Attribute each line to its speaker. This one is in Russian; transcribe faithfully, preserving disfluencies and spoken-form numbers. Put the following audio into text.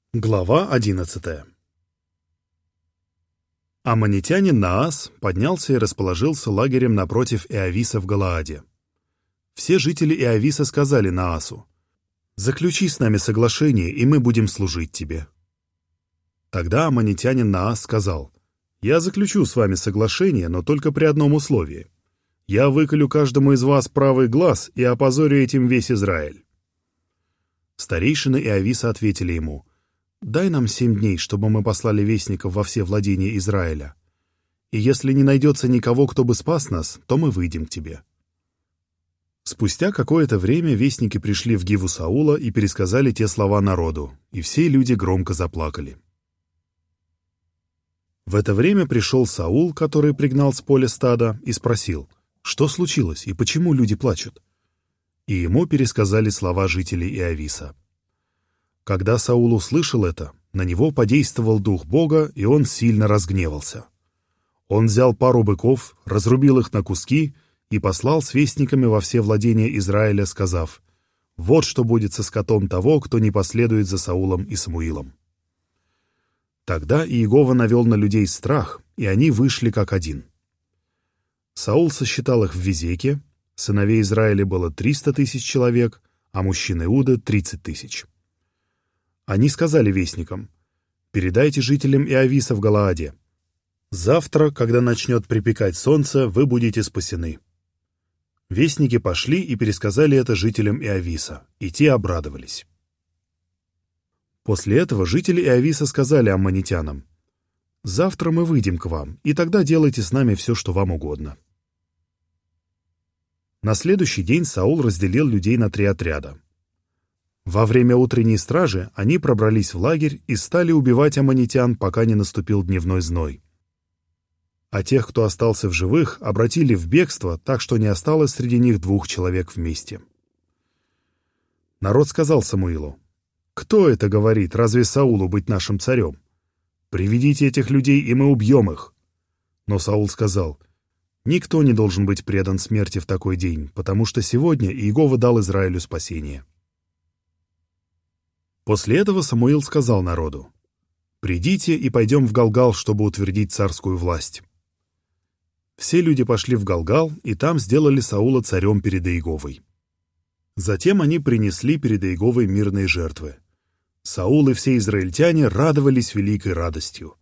Speaker 1: Глава одиннадцатая. Аммонитянин Наас поднялся и расположился лагерем напротив Иовиса в Галааде. Все жители Иовиса сказали Наасу: «Заключи с нами соглашение, и мы будем служить тебе». Тогда аммонитянин Наас сказал: «Я заключу с вами соглашение, но только при одном условии. Я выколю каждому из вас правый глаз и опозорю этим весь Израиль». Старейшины Иовиса ответили ему: «Дай нам семь дней, чтобы мы послали вестников во все владения Израиля. И если не найдется никого, кто бы спас нас, то мы выйдем к тебе». Спустя какое-то время вестники пришли в Гиву Саула и пересказали те слова народу, и все люди громко заплакали. В это время пришел Саул, который пригнал с поля стада, и спросил: «Что случилось и почему люди плачут?» И ему пересказали слова жителей Иовиса. Когда Саул услышал это, на него подействовал дух Бога, и он сильно разгневался. Он взял пару быков, разрубил их на куски и послал с вестниками во все владения Израиля, сказав: «Вот что будет со скотом того, кто не последует за Саулом и Самуилом». Тогда Иегова навел на людей страх, и они вышли как один. Саул сосчитал их в Везеке, сыновей Израиля было триста тысяч человек, а мужчин Иуды — тридцать тысяч. Они сказали вестникам: «Передайте жителям Иовиса в Галааде: завтра, когда начнет припекать солнце, вы будете спасены». Вестники пошли и пересказали это жителям Иовиса, и те обрадовались. После этого жители Иовиса сказали аммонитянам: «Завтра мы выйдем к вам, и тогда делайте с нами все, что вам угодно». На следующий день Саул разделил людей на три отряда. Во время утренней стражи они пробрались в лагерь и стали убивать аммонитян, пока не наступил дневной зной. А тех, кто остался в живых, обратили в бегство, так что не осталось среди них двух человек вместе. Народ сказал Самуилу: «Кто это говорит, разве Саулу быть нашим царем? Приведите этих людей, и мы убьем их». Но Саул сказал: «Никто не должен быть предан смерти в такой день, потому что сегодня Иегова дал Израилю спасение». После этого Самуил сказал народу: «Придите и пойдем в Галгал, чтобы утвердить царскую власть». Все люди пошли в Галгал, и там сделали Саула царем перед Иеговой. Затем они принесли перед Иеговой мирные жертвы. Саул и все израильтяне радовались великой радостью.